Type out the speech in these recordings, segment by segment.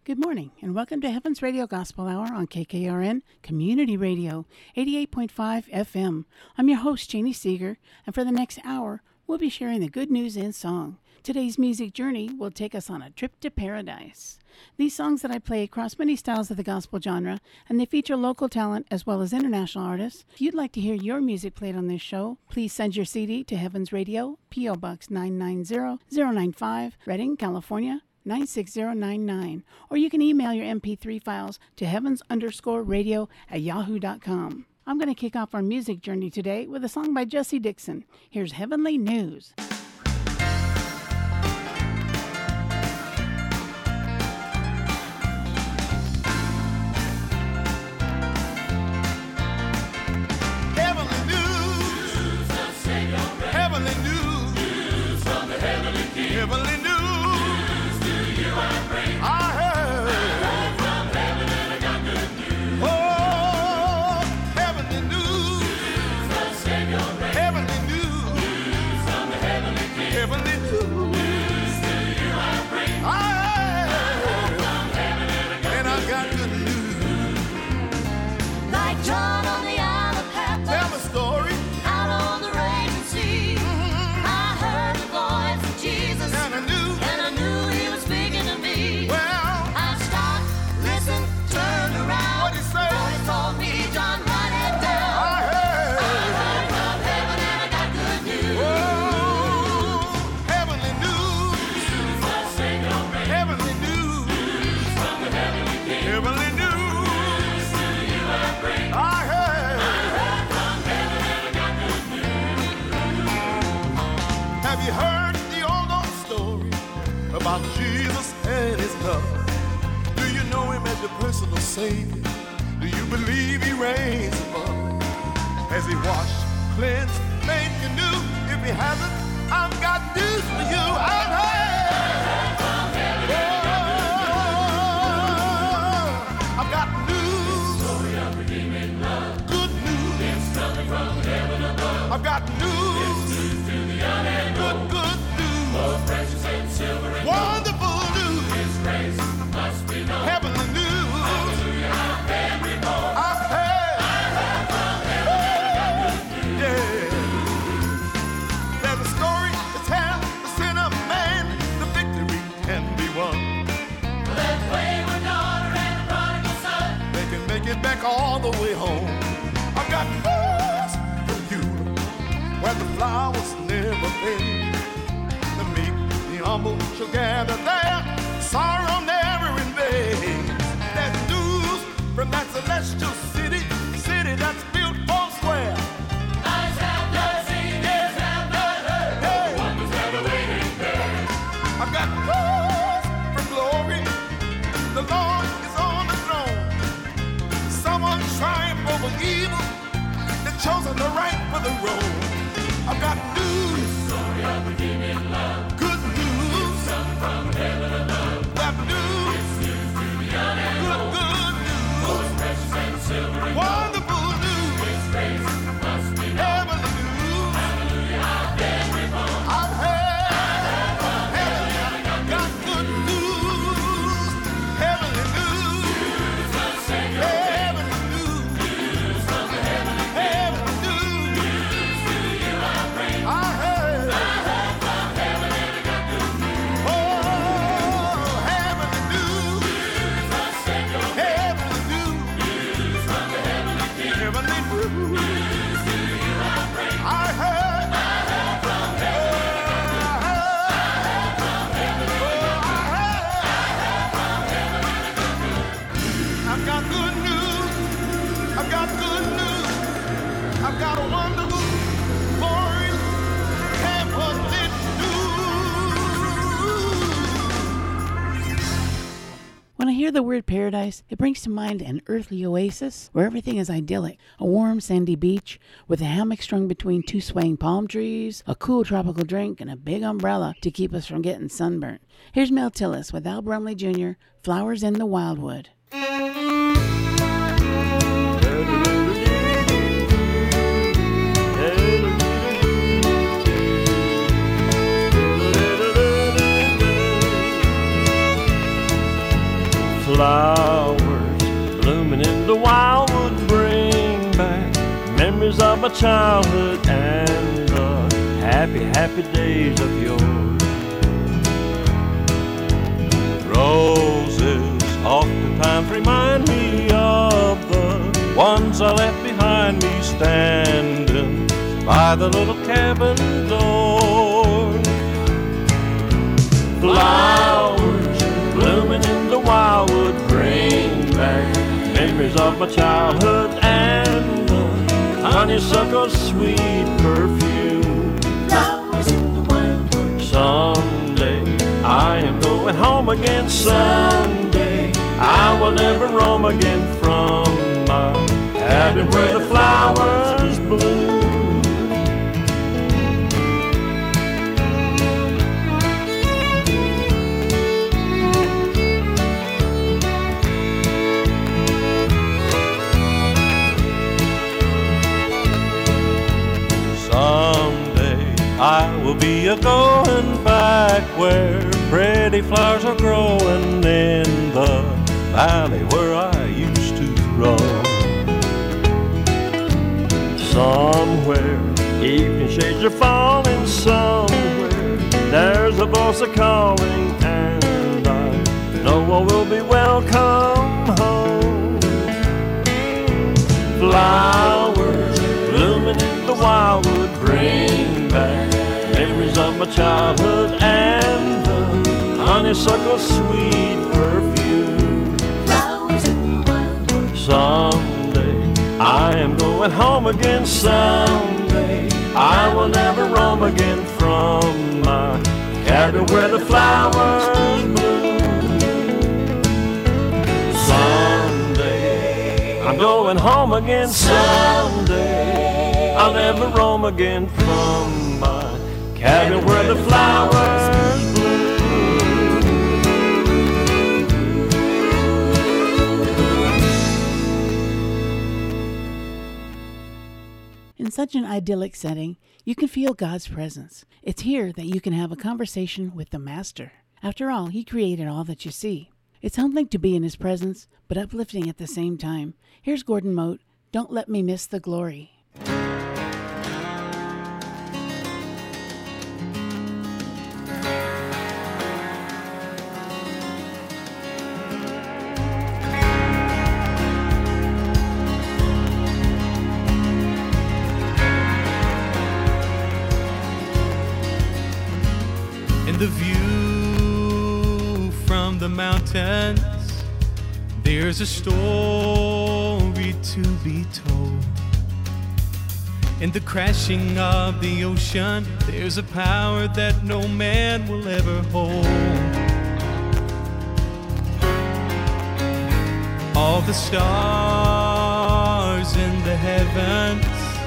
Good morning, and welcome to Heaven's Radio Gospel Hour on KKRN Community Radio, 88.5 FM. I'm your host, Janie Seeger, and for the next hour, we'll be sharing the good news in song. Today's music journey will take us on a trip to paradise. These songs that I play cross many styles of the gospel genre, and they feature local talent as well as international artists. If you'd like to hear your music played on this show, please send your CD to Heaven's Radio, P.O. Box 990095, Redding, California, 96099, or you can email your MP3 files to heavens_radio@yahoo.com. I'm going to kick off our music journey today with a song by Jesse Dixon. Here's Heavenly News. Heavenly news, heavenly news from the heavenly King. Heavenly news. I heard from heaven and I got good news. Oh, heavenly news. The Savior reigns. Heavenly news from the heavenly King. Heavenly news to you I bring. I heard from heaven and I got good news. Like John on the Isle of Patmos. Tell the story. Out on the raging sea. I heard the voice of Jesus. And I knew he was speaking to me. well. I stopped, listened, turned around. What'd he say? Voice told me, John, write it down. I heard. From heaven and I got good news. Oh, heavenly news. Heavenly news. From the heavenly King. Heavenly news. To you I bring. I heard. From heaven and I got good news. Have you heard the old story about Jesus and his love? Do you know him as your personal Savior? Do you believe he reigns above? Has he washed, cleansed, made you new? If he hasn't, I've got news for you. I've heard. From heaven I've got news. story of redeeming love. Good news. It's coming from heaven above. I've got news. News to the unknown. Good news. Both precious and silver and gold. Wonderful news. His grace must be known. Heavenly news. Hallelujah, I've been reborn. I've heard. Yeah. There's a story to tell, the sin of man, the victory can be won. That wayward daughter and the prodigal son. They can make it back all the way home. I've got news for you, where the flowers never fade. The meek, the humble shall gather there, sorrow never invades. There's news from that celestial city, city that's built four square. Eyes have not seen, ears have not heard. Hey, Wonders that are waiting there. I've got news from glory. The Lord is on the throne. Someone triumphed over evil. The chosen the right for the road. I've got news. Story of redeeming love. Good news. Come from heaven above. That news. It's news to the unknown. Good news. Both precious and silver and gold. Wonderful news. His grace must be known. Heavenly news. Hallelujah, I've been reborn. I've heard. Heavenly. Got good news. Heavenly news. The Savior Heavenly news. news from the heavenly Heavenly news. to you I bring. I heard. From heaven and I got good news. Oh, heavenly news. The Savior Heavenly news. from the heavenly King. Heavenly news. To you I bring. I heard. From heaven I've got good news. I've got good news. I've got a wonderful, glorious, heavenly news. When I hear the word paradise, it brings to mind an earthly oasis where everything is idyllic. A warm sandy beach with a hammock strung between two swaying palm trees, a cool tropical drink, and a big umbrella to keep us from getting sunburnt. Here's Mel Tillis with Al Brumley Jr., Flowers in the Wildwood. Flowers blooming in the wildwood bring back memories of my childhood and the happy, happy days of yore. Roses oftentimes remind me of the ones I left behind me standing by the little cabin door. Flowers blooming in the wildwood bring back memories of my childhood and the honeysuckle's sweet perfume. Flowers in the wildwood. Someday I am going home again. Someday I will never roam again from my cabin where the flowers bloom. Someday I will be a-going back where pretty flowers are growing in the valley where I used to roam. Somewhere evening shades are falling, somewhere there's a voice a-calling, and I know I will be welcome home. Flowers blooming in the wildwood bring back memories of my childhood and the honeysuckle's sweet perfume. Flowers in the wildwood. Someday I am going home again. Someday I will never roam again from my cabin where the flowers bloom. Someday I'm going home again. Someday I'll never roam again from my cabin where the flowers bloom. In such an idyllic setting, you can feel God's presence. It's here that you can have a conversation with the Master. After all, He created all that you see. It's humbling to be in His presence, but uplifting at the same time. Here's Gordon Mote, Don't Let Me Miss the Glory. The view from the mountains, there's a story to be told. In the crashing of the ocean, there's a power that no man will ever hold. All the stars in the heavens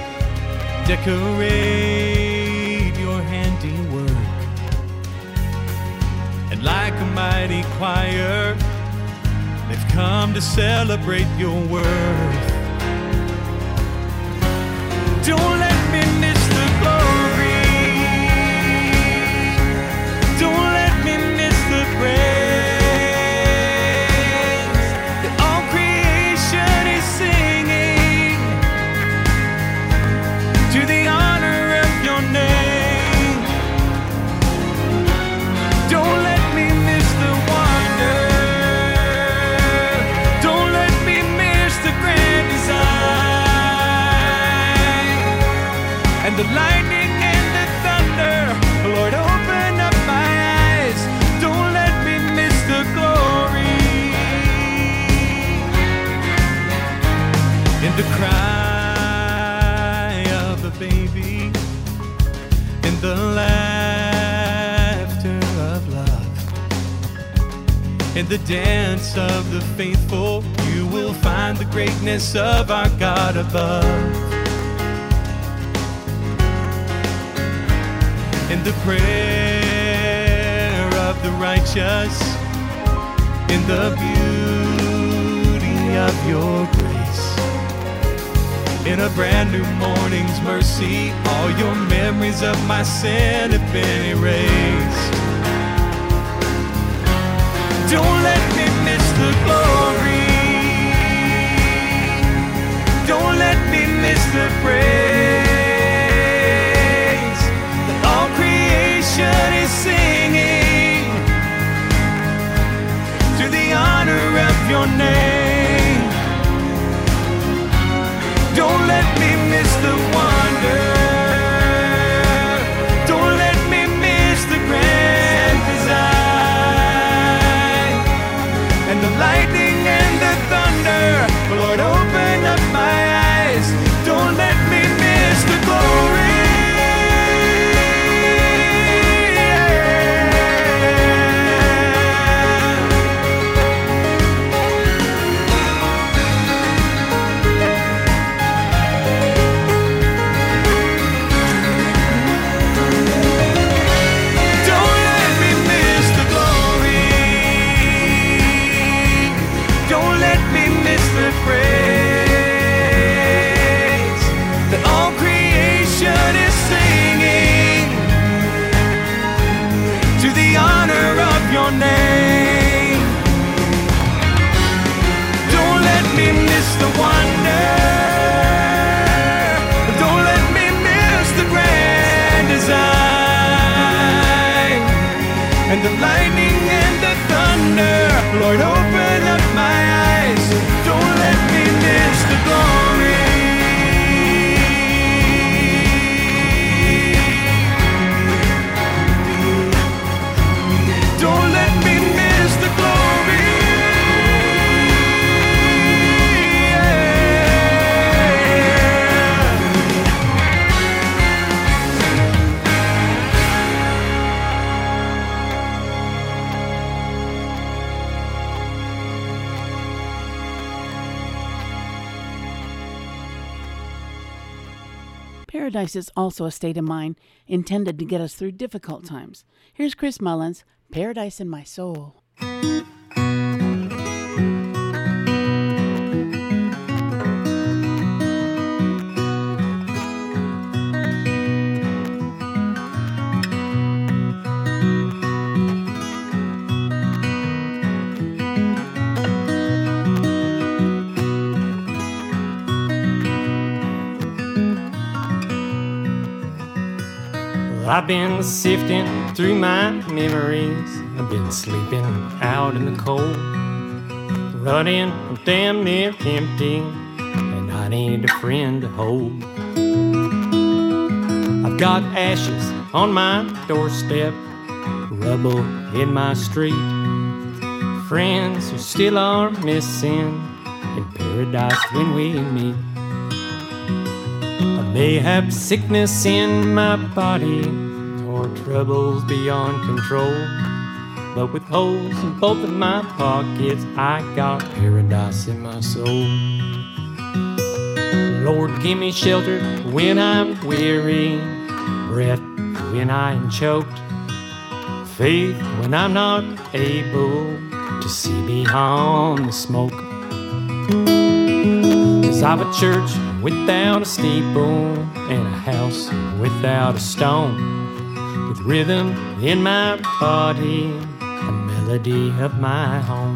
decorate your handiwork. Like a mighty choir, they've come to celebrate your worth. Don't let me miss the glory. Don't let me miss the praise that all creation is singing to the honor of your name. Don't let the lightning and the thunder, Lord, open up my eyes. Don't let me miss the glory. In the cry of a baby, in the laughter of love, in the dance of the faithful, you will find the greatness of our God above. In the prayer of the righteous, in the beauty of your grace, in a brand new morning's mercy, all your memories of my sin have been erased. Don't let me miss the glory. your name. Don't let me miss the wonder. Don't let me miss the grand design and the lightning and the thunder. Lord, open up my eyes. Don't let me miss the glory. Your name. Don't let me miss the wonder. Don't let me miss the grand design and the lightning and the thunder. Lord, open up my eyes. Don't let me miss the glory. Don't let me miss the glory. Paradise is also a state of mind intended to get us through difficult times. Here's Chris Mullins, Paradise in My Soul. I've been sifting through my memories. I've been sleeping out in the cold, running, I'm damn near empty, and I need a friend to hold. I've got ashes on my doorstep, rubble in my street, friends who still are missing in paradise when we meet. I may have sickness in my body or troubles beyond control, but with holes in both of my pockets, I got paradise in my soul. Lord, give me shelter when I'm weary, breath when I am choked, faith when I'm not able to see beyond the smoke. 'Cause I've a church without a steeple and a house without a stone, with rhythm in my body, a melody of my home.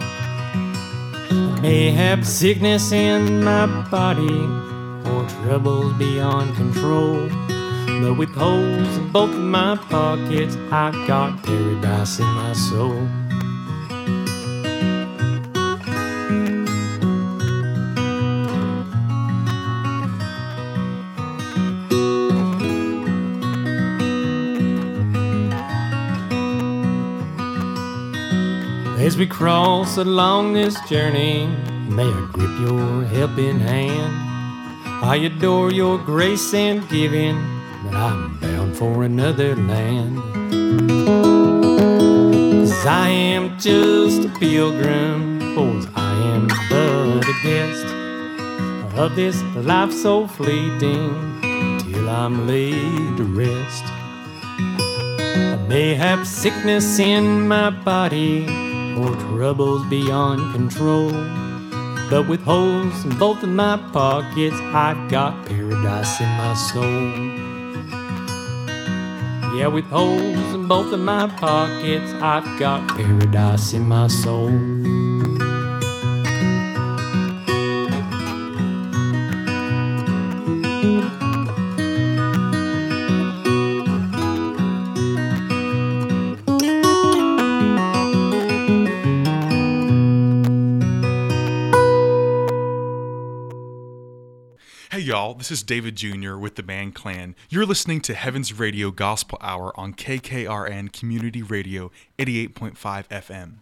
I may have sickness in my body or troubles beyond control, but with holes in both of my pockets, I've got paradise in my soul. As we cross along this journey, may I grip your helping hand. I adore your grace and giving, but I'm bound for another land. 'Cause I am just a pilgrim, for I am but a guest of this life so fleeting, till I'm laid to rest. I may have sickness in my body or troubles beyond control, but with holes in both of my pockets, I've got paradise in my soul. Yeah, with holes in both of my pockets, I've got paradise in my soul. Hey y'all, this is David Jr. with the band Clan. You're listening to Heaven's Radio Gospel Hour on KKRN Community Radio 88.5 FM.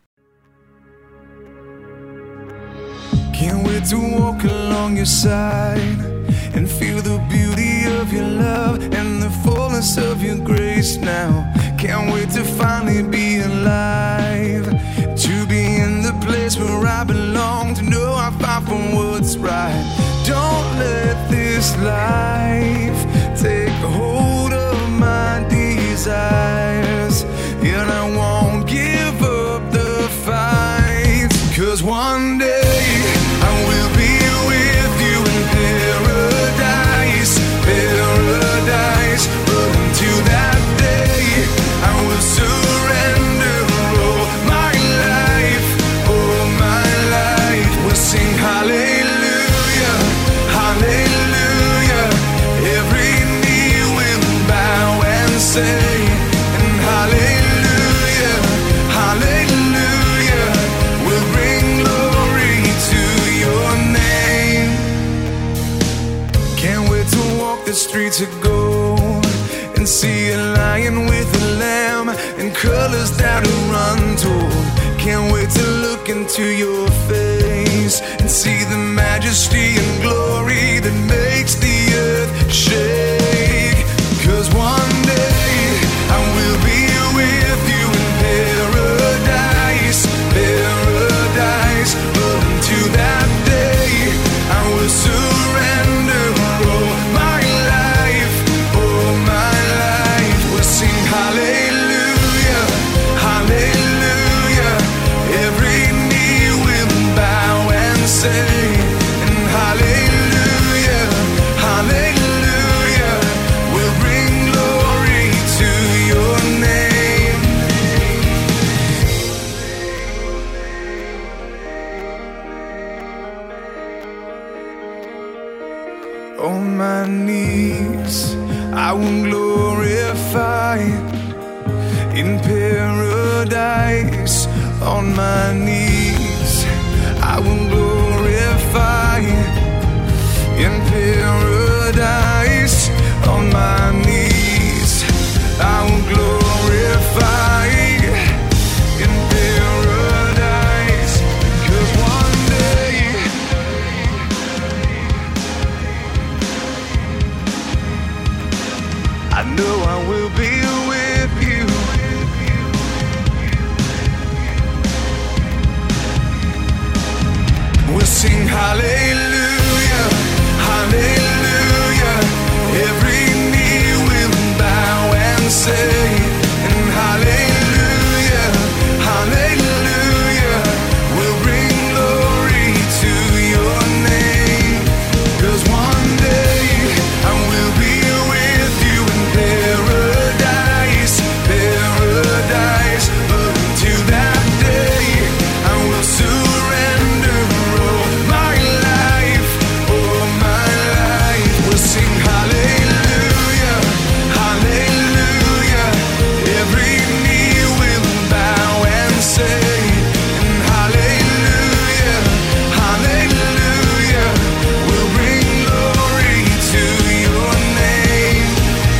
Can't wait to walk along your side and feel the beauty of your love and the fullness of your grace now. Can't wait to finally be alive, to be in the place where I belong, to know I fight for what's right. Don't let this life take hold of my desires, and I won't give up the fight, 'cause one day I will be with you in paradise, paradise. But until that day, I will surrender all my life, all my life. We'll sing hallelujah, hallelujah. Every knee will bow and say, and hallelujah, hallelujah. We'll bring glory to your name. Can't wait to walk the streets of gold and see a lion with a lamb and colors that are untold. Can't wait to look into your face and see the majesty and glory that makes the earth shake. 'Cause one day I will be with you in paradise, paradise. But until that day, I will surrender all my life, all my life. We'll sing hallelujah, hallelujah. Every knee will bow and say, and hallelujah, hallelujah. We'll bring glory to your name. On my knees, I will glorify in paradise. On my knees, I will glorify in paradise. On my knees, I will glorify in paradise. 'Cause one day I know I will be with you. We'll sing hallelujah, hallelujah. Every knee will bow and say, and hallelujah, hallelujah. We'll bring glory to your name. 'Cause one day I will be with you in paradise, paradise. But until that day, I will surrender all my life, all my life. We'll sing hallelujah, hallelujah. Every knee will bow and say, and hallelujah, hallelujah. We'll bring glory to your name.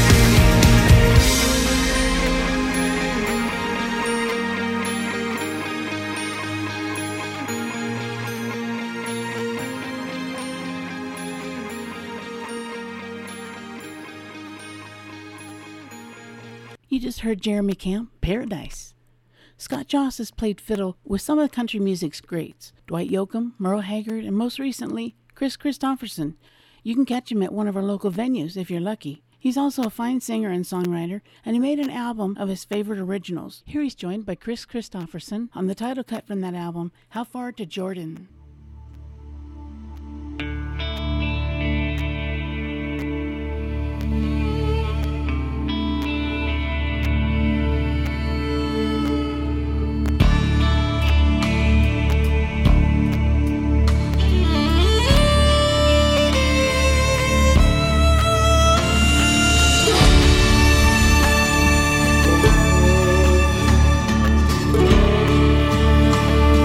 You just heard Jeremy Camp, Paradise. Scott Joss has played fiddle with some of country music's greats, Dwight Yoakam, Merle Haggard, and most recently, Chris Christopherson. You can catch him at one of our local venues if you're lucky. He's also a fine singer and songwriter, and he made an album of his favorite originals. Here he's joined by Chris Christopherson on the title cut from that album, How Far to Jordan?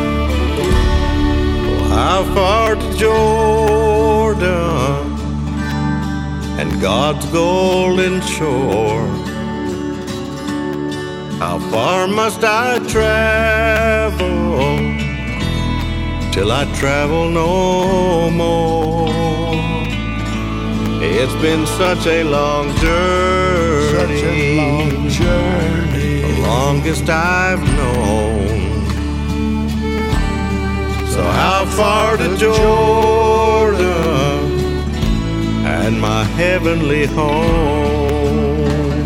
How far to Jordan God's golden shore. How far must I travel till I travel no more? It's been such a long journey, the longest I've known. So how far to Jordan and my heavenly home?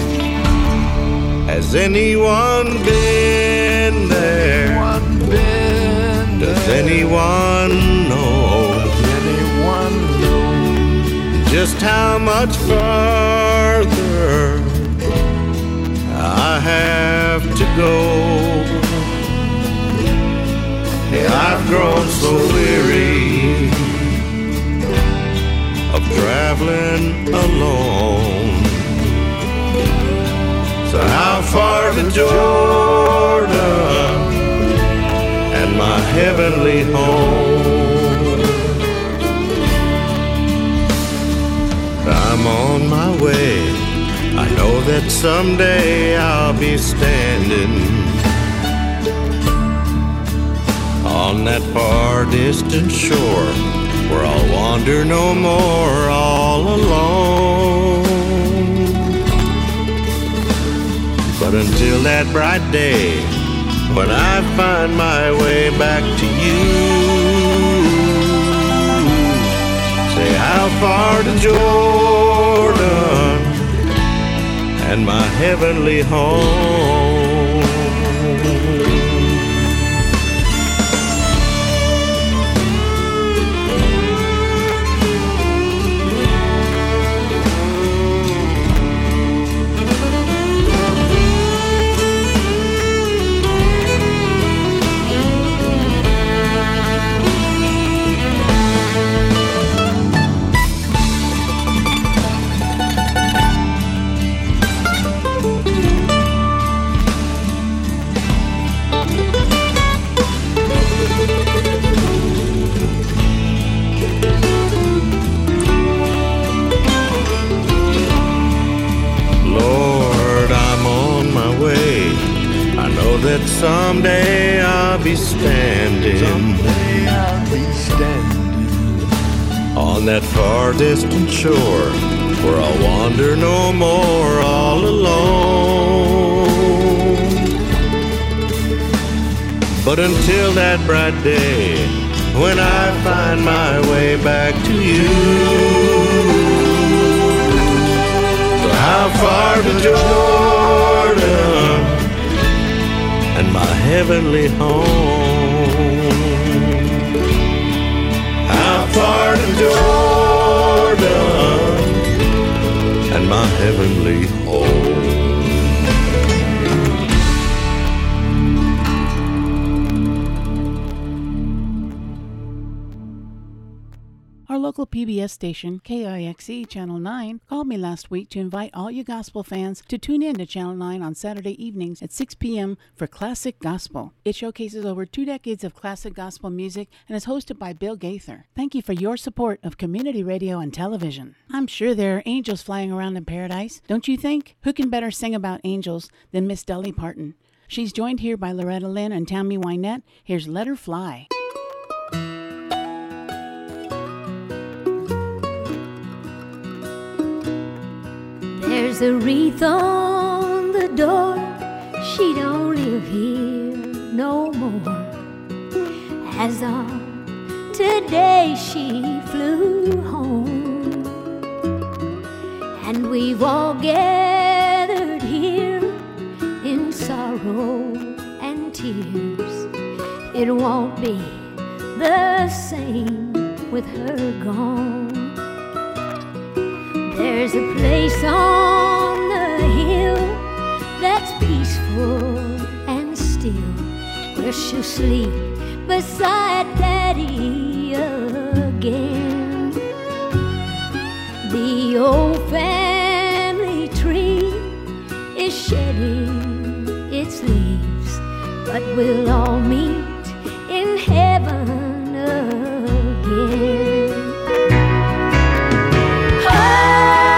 Has anyone been there? Does anyone know just how much farther I have to go? Yeah, I've grown so weary of traveling alone. So how far to Jordan and my heavenly home? I'm on my way. I know that someday I'll be standing on that far distant shore where I'll wander no more all alone. But until that bright day when I find my way back to you, say how far to Jordan and my heavenly home? That someday I'll be standing, on that far distant shore where I'll wander no more all alone. But until that bright day when I find my way back to you, so how far to Jordan and my heavenly home? How far to Jordan and my heavenly home? Our local PBS station, KIXE Channel 9, called me last week to invite all you gospel fans to tune in to Channel 9 on Saturday evenings at 6 p.m. for Classic Gospel. It showcases over 2 decades of classic gospel music and is hosted by Bill Gaither. Thank you for your support of community radio and television. I'm sure there are angels flying around in paradise, don't you think? Who can better sing about angels than Miss Dolly Parton? She's joined here by Loretta Lynn and Tammy Wynette. Here's Let Her Fly. There's a wreath on the door. She don't live here no more. As of today she flew home. And we've all gathered here in sorrow and tears. It won't be the same with her gone. There's a place on the hill that's peaceful and still, where she'll sleep beside Daddy again. The old family tree is shedding its leaves, but we'll all meet in heaven again. Oh,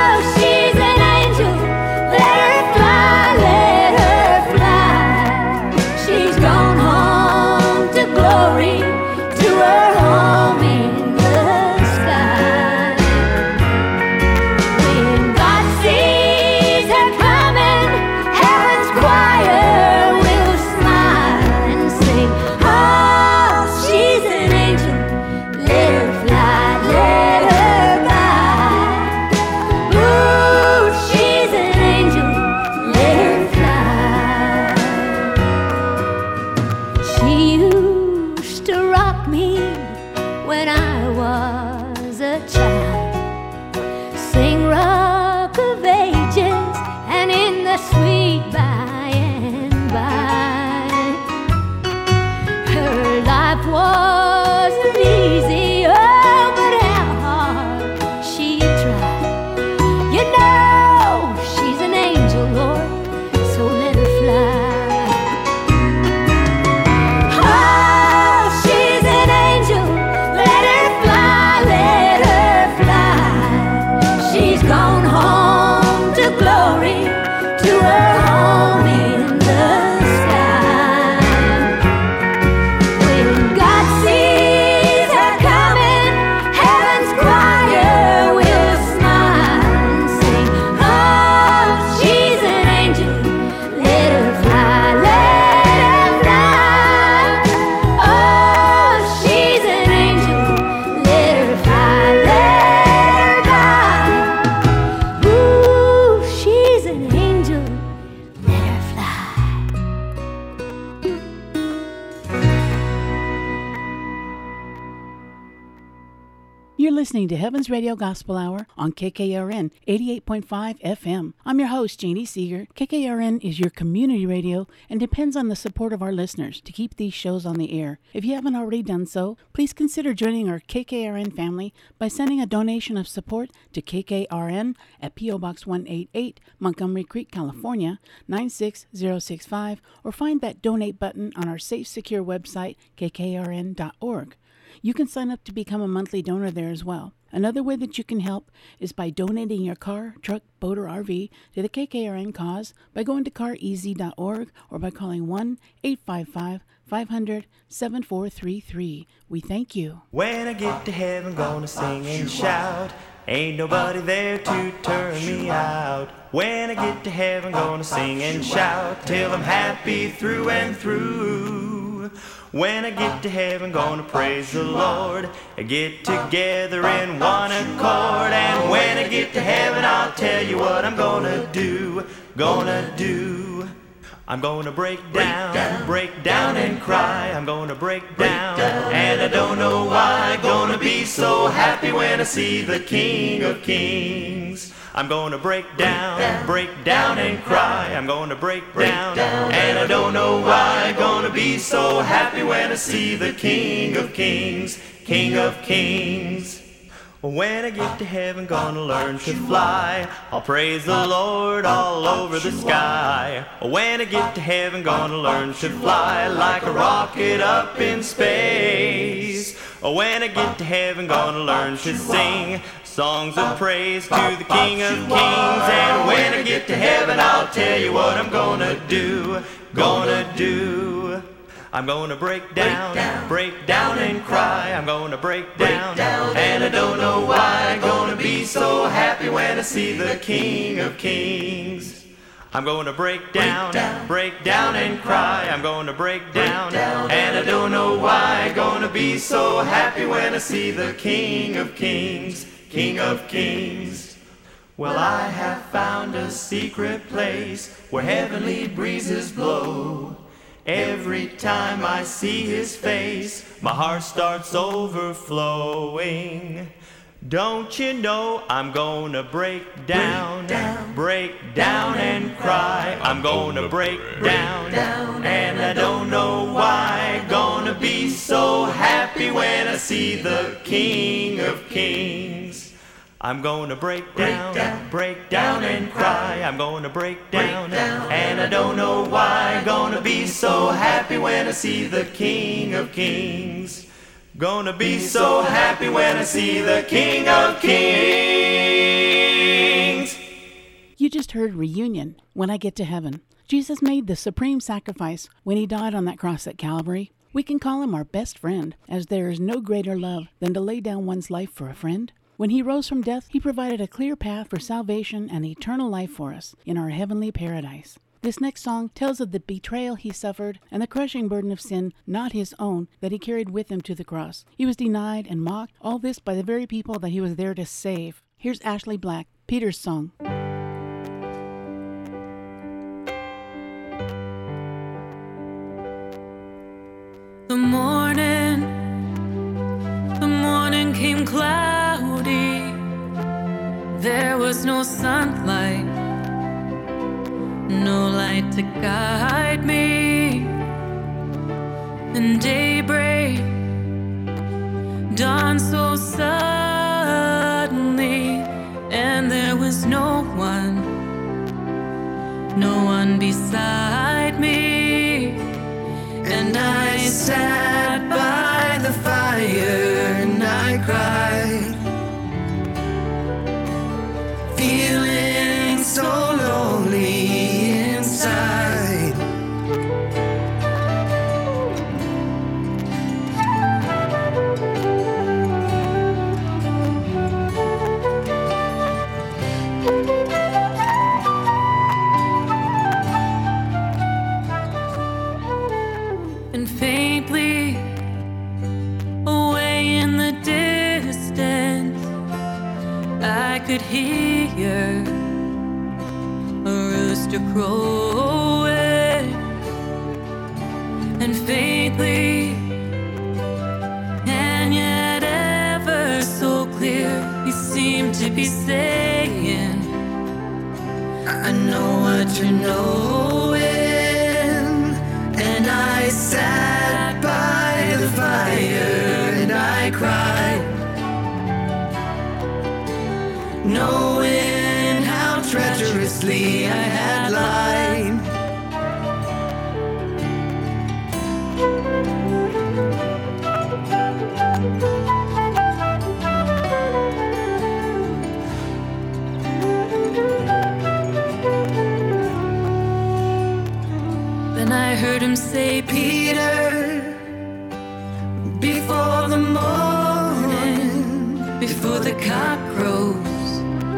taught me when I was a child. Sing Rock of Ages and in the sweet by and by. Her life wasn't easy, oh, but how hard she tried. You know she's an angel, Lord, so let her fly. Oh, she's an angel, let her fly, let her fly. She's gone home to glory, to her home in the sky. When God sees her coming, heaven's choir will smile and sing, oh, she's an angel, let her fly, let her fly. Oh, she's an angel, let her fly, let her fly. Ooh, she's an angel, let her fly. You're listening to Heaven's Radio Gospel Hour on KKRN 88.5 FM. I'm your host, Janie Seeger. KKRN is your community radio and depends on the support of our listeners to keep these shows on the air. If you haven't already done so, please consider joining our KKRN family by sending a donation of support to KKRN at P.O. Box 188, Montgomery Creek, California, 96065, or find that donate button on our safe, secure website, kkrn.org. You can sign up to become a monthly donor there as well. Another way that you can help is by donating your car, truck, boat, or RV to the KKRN cause by going to careasy.org or by calling 1-855-500-7433. We thank you. When I get to heaven, gonna sing and shout. Ain't nobody there to turn me out. When I get to heaven, gonna sing and shout till I'm happy through and through. When I get to heaven, gonna praise the Lord, get together in one accord. And when I get to heaven, I'll tell you what I'm gonna do. I'm gonna break down and cry. I'm gonna break down, and I don't know why. Gonna be so happy when I see the King of Kings. I'm gonna break down and cry. I'm gonna break down, and I don't know why. Gonna be so happy when I see the King of Kings, King of Kings. When I get to heaven, gonna learn to fly. I'll praise the Lord all over the sky. When I get to heaven, gonna learn to fly like a rocket up in space. When I get to heaven, gonna learn to sing songs of praise to the King of Kings. And when I get to heaven, I'll tell you what I'm gonna do. I'm gonna break down and cry. I'm gonna break down, and I don't know why. Gonna be so happy when I see the King of Kings. I'm gonna break down and cry. I'm gonna break down, and I don't know why. Gonna be so happy when I see the King of Kings, King of Kings. Well, I have found a secret place where heavenly breezes blow. Every time I see his face, my heart starts overflowing. Don't you know I'm gonna break down and cry. I'm gonna break down, and I don't know why. Gonna be so happy when I see the King of Kings. I'm gonna break down and cry. I'm gonna break down, and I don't know why. Gonna be so happy when I see the King of Kings. Gonna be so happy when I see the King of Kings. You just heard Reunion, When I Get to Heaven. Jesus made the supreme sacrifice when he died on that cross at Calvary. We can call him our best friend, as there is no greater love than to lay down one's life for a friend. When he rose from death, he provided a clear path for salvation and eternal life for us in our heavenly paradise. This next song tells of the betrayal he suffered and the crushing burden of sin, not his own, that he carried with him to the cross. He was denied and mocked, all this by the very people that he was there to save. Here's Ashley Black, Peter's song. The morning was no sunlight, no light to guide me. And daybreak dawned so suddenly, and there was no one beside me. And I sat by the fire and I cried, feeling so lonely inside. And faintly away in the distance, I could hear a rooster crowing. And faintly, and yet ever so clear, he seemed to be saying, I know what you're knowing. And I sat by the fire and I cried, knowing how treacherously I had lied. Then I heard him say, Peter, before the morning, before the cock crows,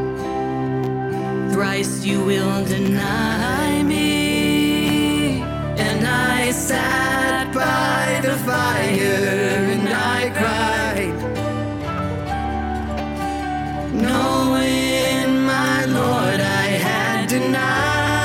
thrice you will deny me. and I sat by the fire and I cried, knowing my Lord I had denied.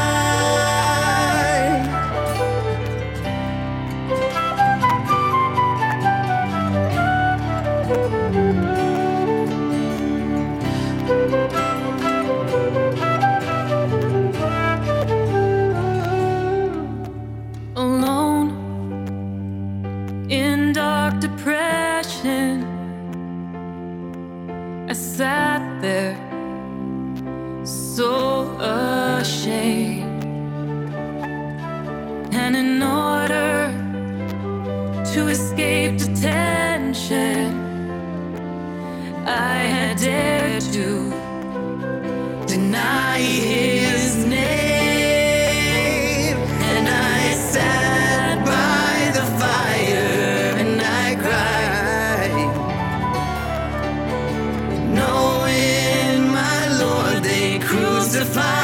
Alone in dark depression, I sat there so ashamed, and in order to escape detention, I had dared to Deny his name, and I sat by the fire and I cried, knowing my Lord they crucified.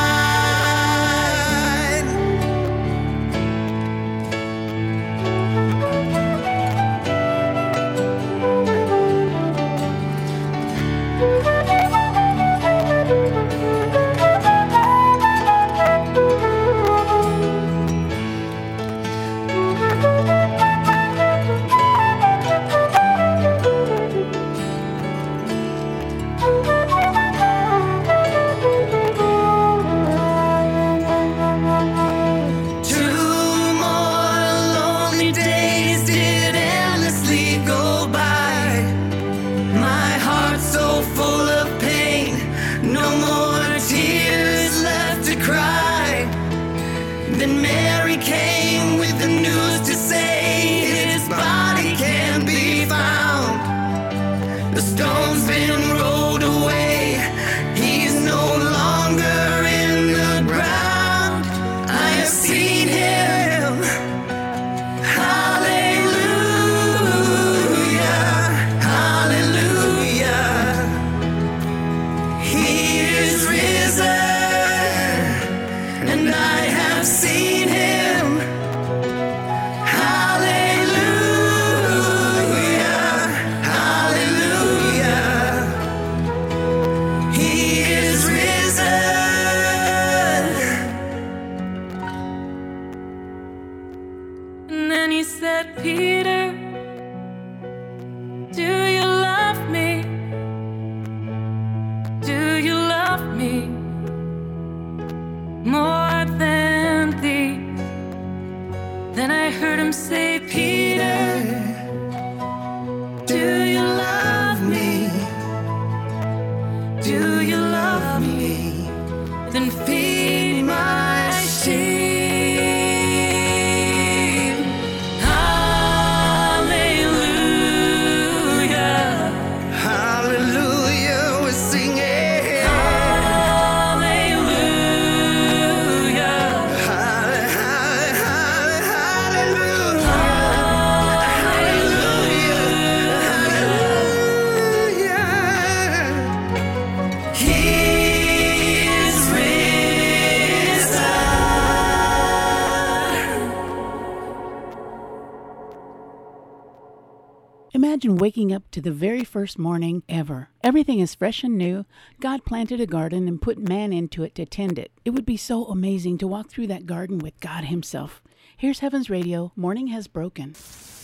Then Mary came with the news to say his body can't be found. The stone's been rolled away, he's no longer in the ground. I have seen him, hallelujah, hallelujah. He is risen, and I have seen him, hallelujah, hallelujah. He is risen. And then he said, Peter, do you love me? Do you love Imagine waking up to the very first morning ever. Everything is fresh and new. God planted a garden and put man into it to tend it. It would be so amazing to walk through that garden with God himself. Here's Heavens Radio, Morning Has Broken.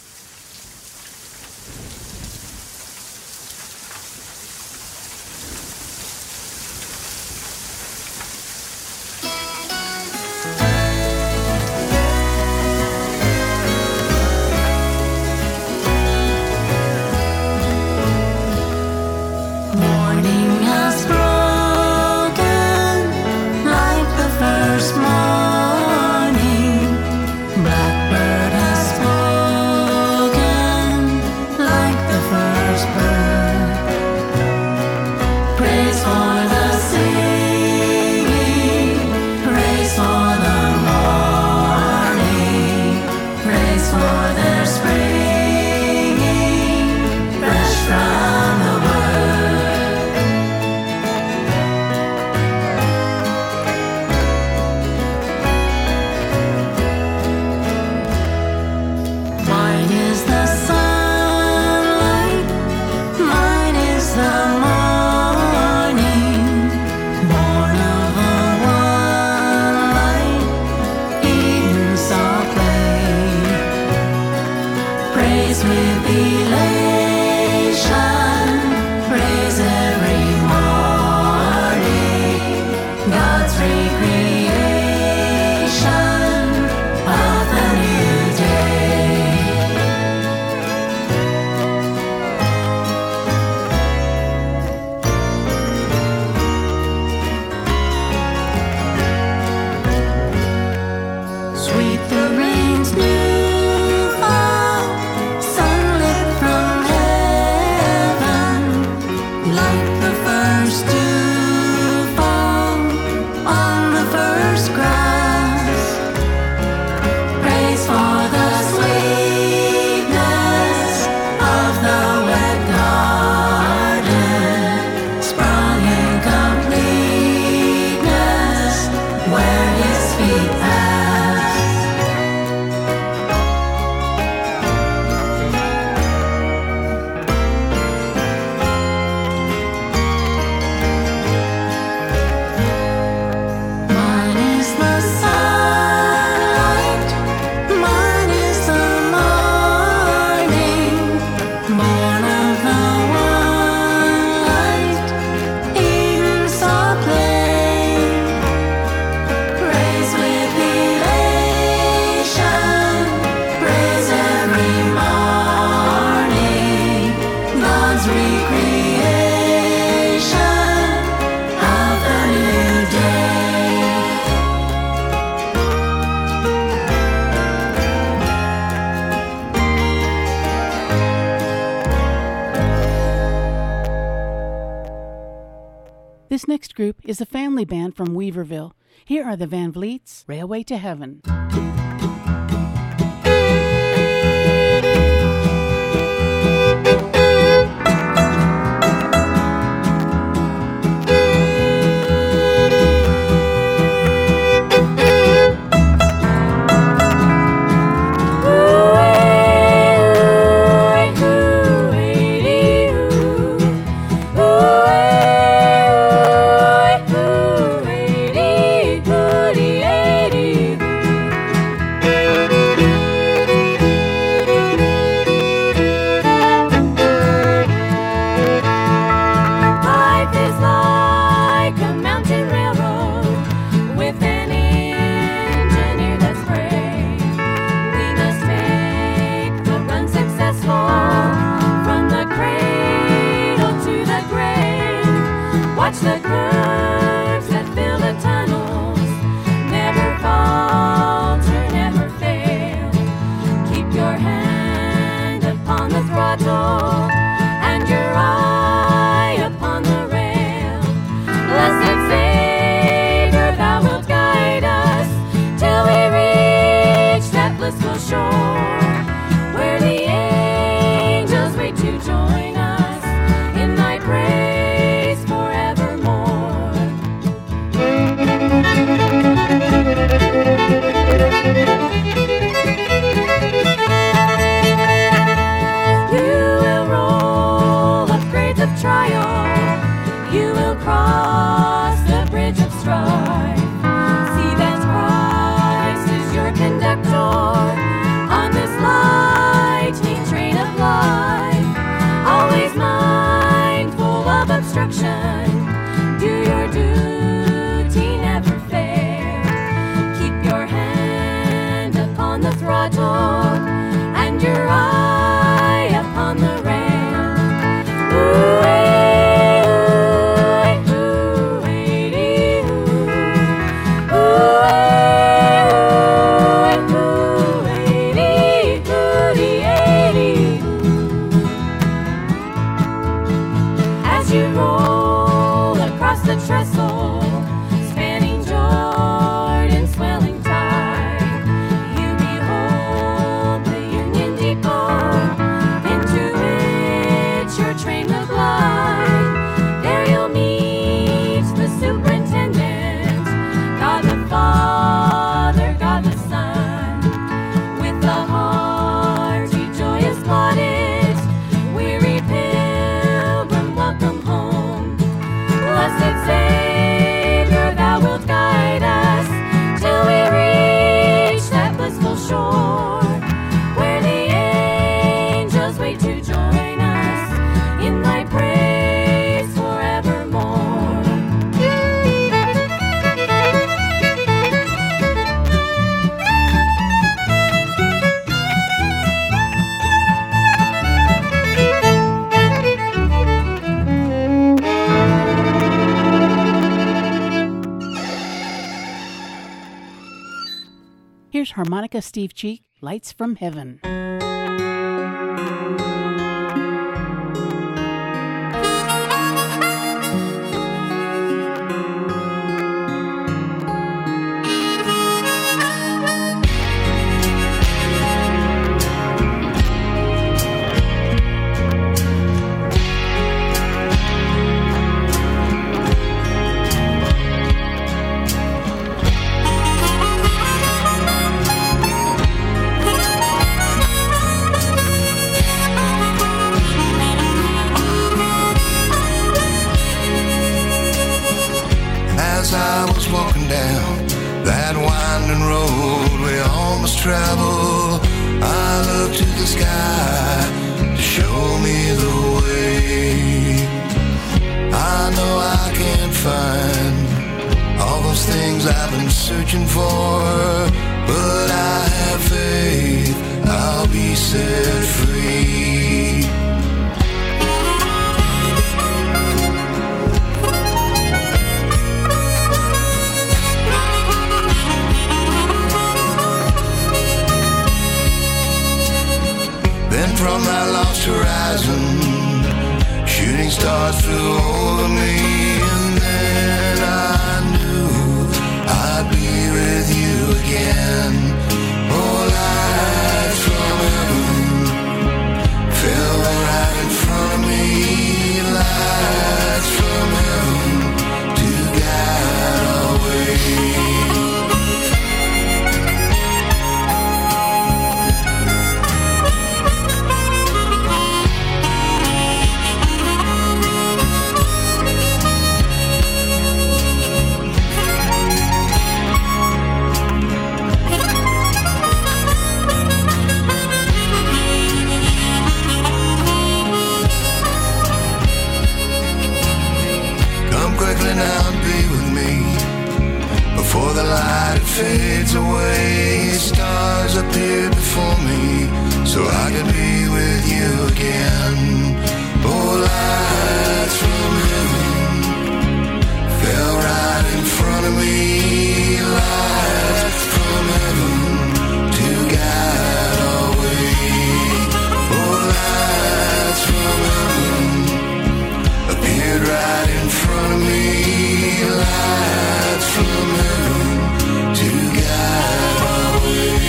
This next group is a family band from Weaverville. Here are the Van Vliets, Railway to Heaven. You will trial, you will cross the bridge of strife. See that Christ is your conductor on this lightning train of life. Always mindful of obstruction, do your duty, never fail. Keep your hand upon the throttle and your eye upon the rail. As you roll across the trestle, spanning Jordan's swelling tide, you behold the Union Depot, into which your train will glide. There you'll meet the superintendent, God the Father, God the Son, with the hearty, joyous plaudits, weary pilgrim, welcome home. Blessed Savior, thou wilt guide us till we reach that blissful shore, where the angels wait to join us in thy praise forevermore. Here's harmonica Steve Cheek, Lights from Heaven. As I was walking down that winding road we all must travel, I looked to the sky to show me the way. I know I can't find all those things I've been searching for, but I have faith I'll be set free. Then from that lost horizon, shooting stars flew over me, and then I knew I'd be with you again. Oh, lights from heaven fell right in front of me, lights from heaven to guide our way. Quickly now and be with me before the light fades away. Stars appear before me so I could be with you again. Oh, lights from heaven fell right in front of me, lights from heaven to guide our way. Oh, lights from heaven appeared right in front of me, lights from heaven to guide our way.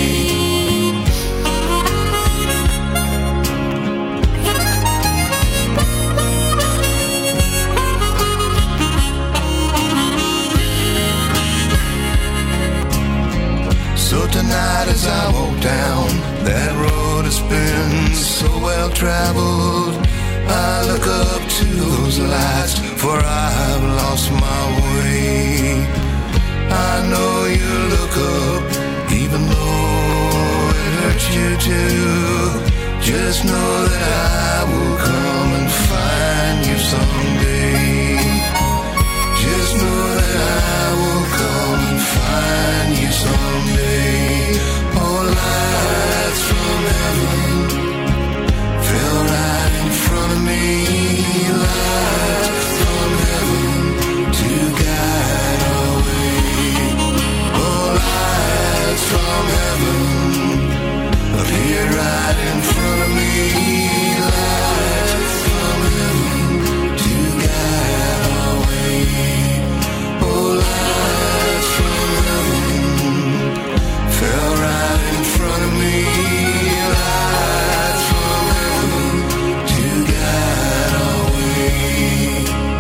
So tonight as I walk down that road that's been so well traveled, I look up to those lights, for I've lost my way. I know you look up, even though it hurts you too. Just know that I will come and find you someday. Just know that I will come and find you someday. Oh, lights from heaven fell right in front of me. Lights from heaven to guide our way. Oh, lights from heaven appeared right in front of me. Lights from heaven to guide our way. Oh, lights from heaven fell right in front of me. Lights from heaven to guide our way.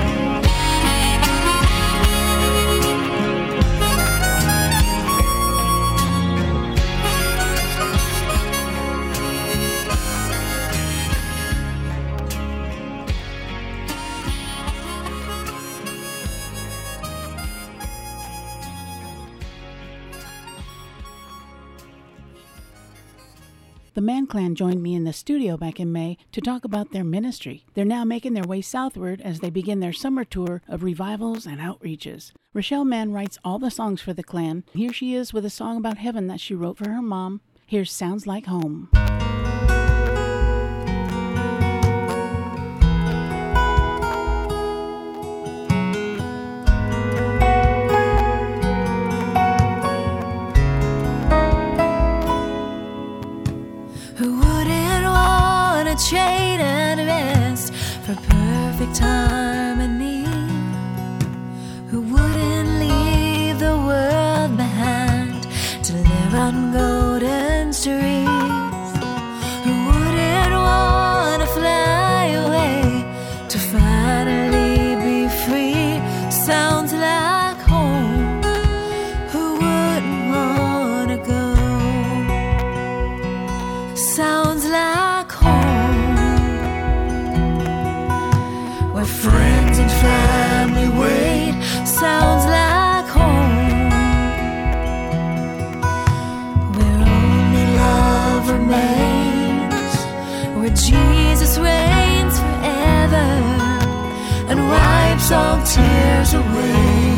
The Man Clan joined me in the studio back in May to talk about their ministry. They're now making their way southward as they begin their summer tour of revivals and outreaches. Rochelle Mann writes all the songs for the Clan. Here she is with a song about heaven that she wrote for her mom. Here's Sounds Like Home. Who wouldn't want to trade and rest for perfect harmony? Who wouldn't leave the world behind to live on golden streets? Who wouldn't want to fly away to finally be free? Sounds like home. Who wouldn't want to go? Sounds like home, where friends and family wait. Sounds like home, where only love remains, where Jesus reigns forever and wipes all tears away.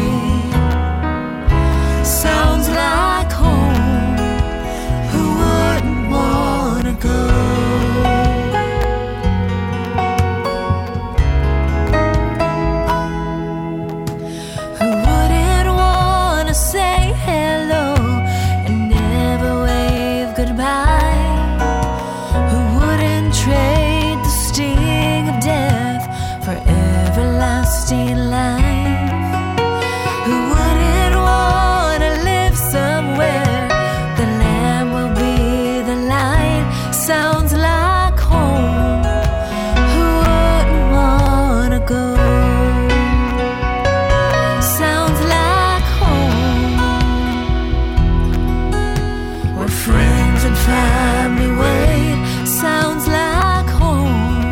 Sounds like home. Who wouldn't want to go? Who wouldn't want to say hello and never wave goodbye? Who wouldn't trade the sting of death for everlasting life? Who wouldn't want to live somewhere the Lamb will be the light? Sounds like home. Who wouldn't want to go? Sounds like home, where friends and family wait. Sounds like home,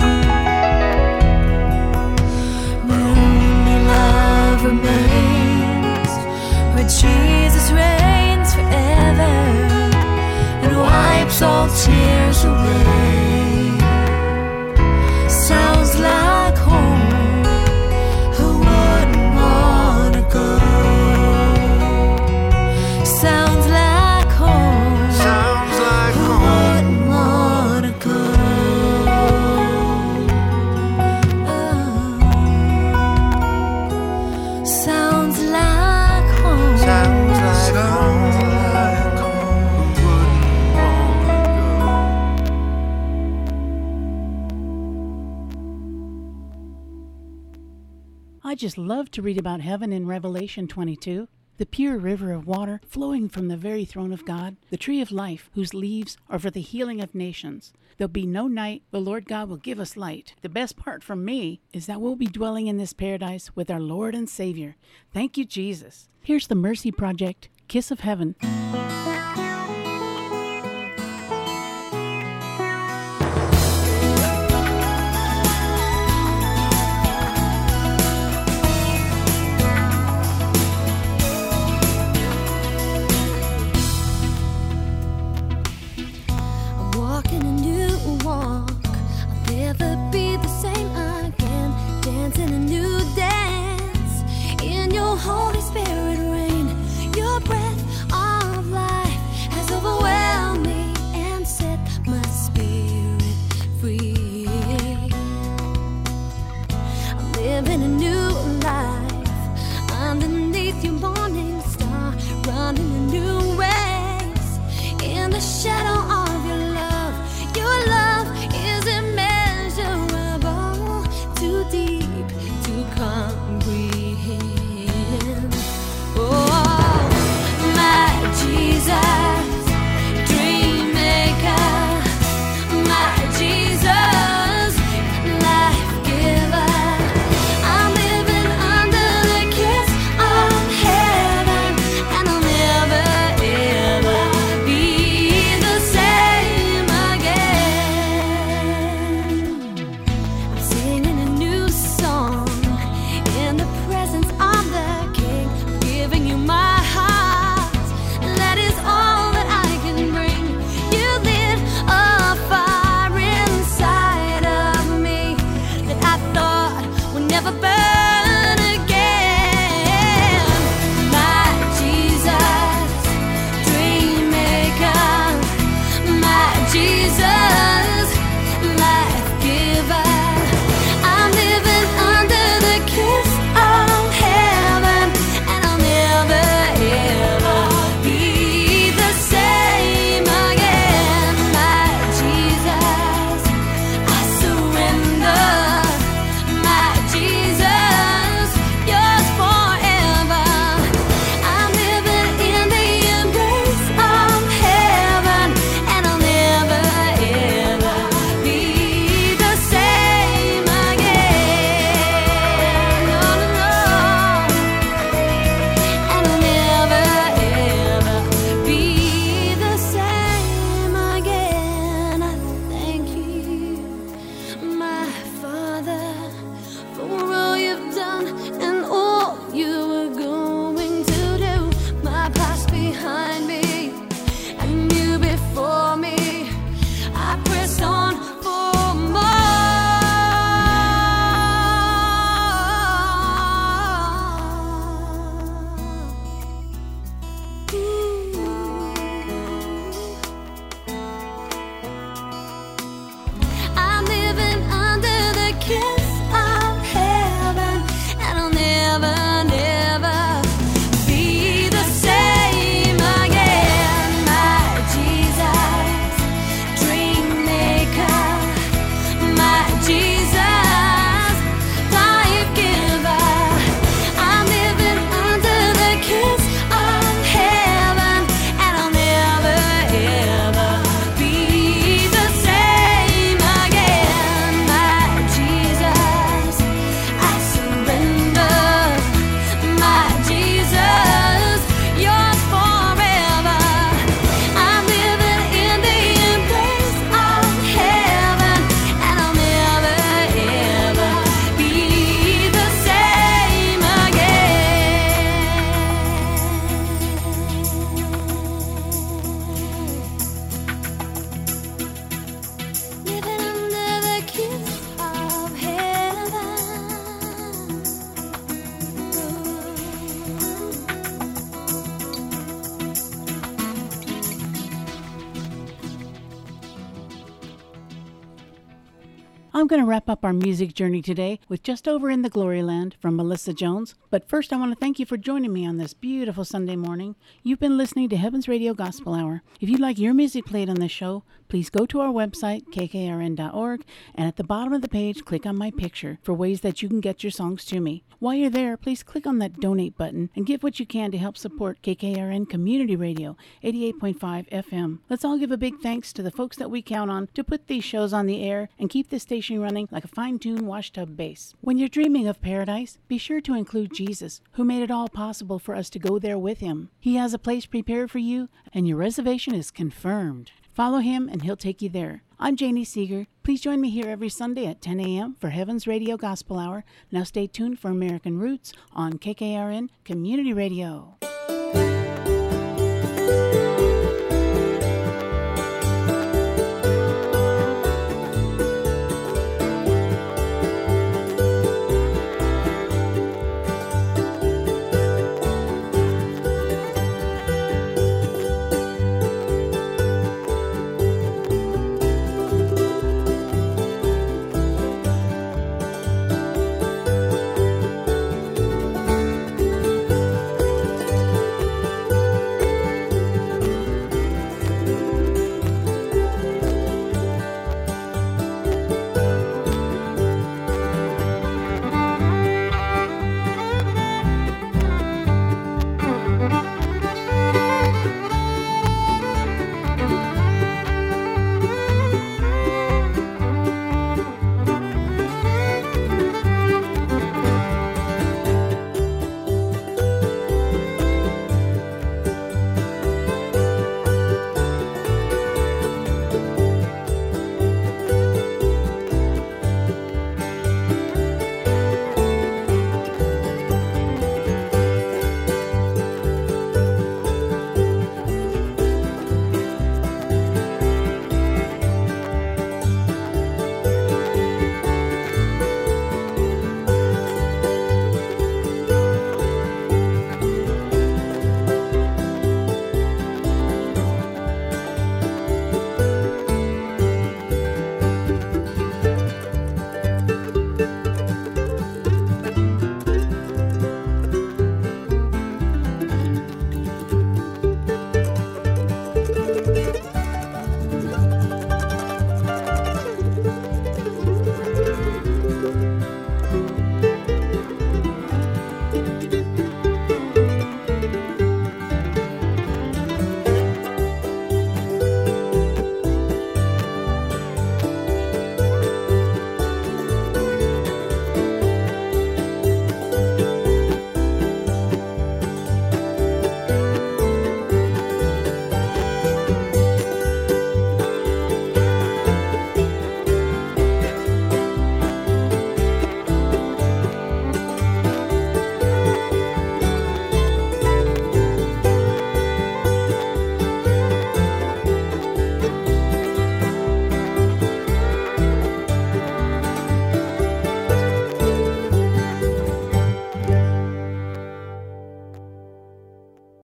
where only love remains, where Jesus reigns forever and wipes all tears away. Sounds like home. Who wouldn't want to go? Sounds like home. Sounds like Who home. wouldn't want to go? Oh. Sounds like home. Sounds like home. Who wouldn't want to go? I just love to read about heaven in Revelation 22. The pure river of water flowing from the very throne of God, the tree of life, whose leaves are for the healing of nations. There'll be no night. The Lord God will give us light. The best part for me is that we'll be dwelling in this paradise with our Lord and Savior. Thank you, Jesus. Here's the Mercy Project, Kiss of Heaven. I'm going to wrap up our music journey today with Just Over in the Glory Land from Melissa Jones. But first, I want to thank you for joining me on this beautiful Sunday morning. You've been listening to Heaven's Radio Gospel Hour. If you'd like your music played on this show, please go to our website, kkrn.org, and at the bottom of the page, click on my picture for ways that you can get your songs to me. While you're there, please click on that donate button and give what you can to help support KKRN Community Radio, 88.5 FM. Let's all give a big thanks to the folks that we count on to put these shows on the air and keep this station running like a fine-tuned washtub bass. When you're dreaming of paradise, be sure to include Jesus, who made it all possible for us to go there with him. He has a place prepared for you, and your reservation is confirmed. Follow him and he'll take you there. I'm Janie Seeger. Please join me here every Sunday at 10 a.m. for Heaven's Radio Gospel Hour. Now stay tuned for American Roots on KKRN Community Radio.